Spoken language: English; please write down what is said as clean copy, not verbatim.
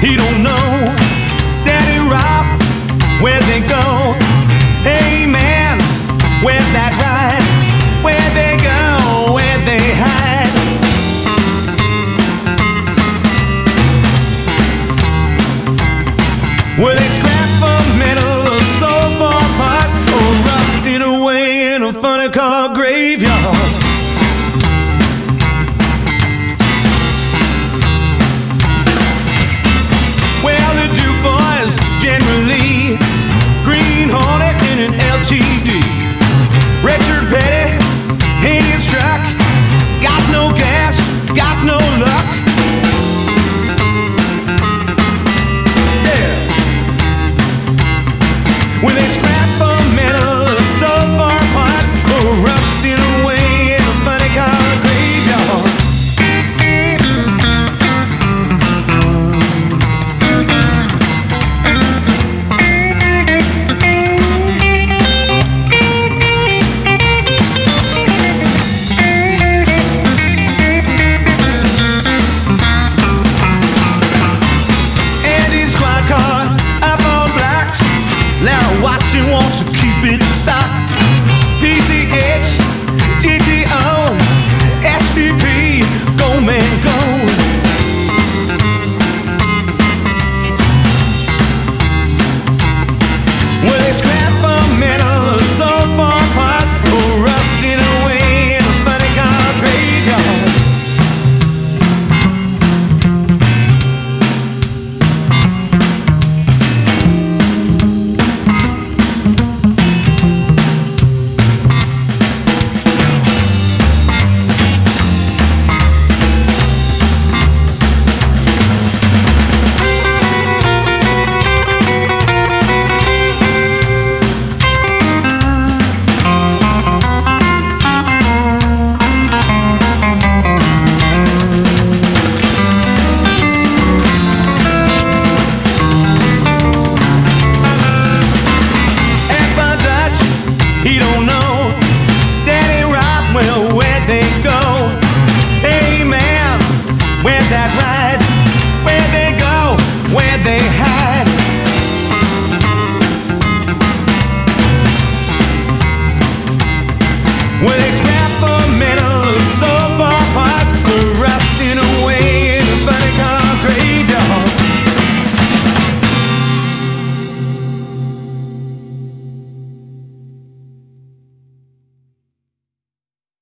He don't know Daddy Ralph, where'd they go? Hey man, where's that ride? Where'd they go? Where'd they hide? Were they scrapped for metal or sold for parts, or rusted away in a funny car graveyard?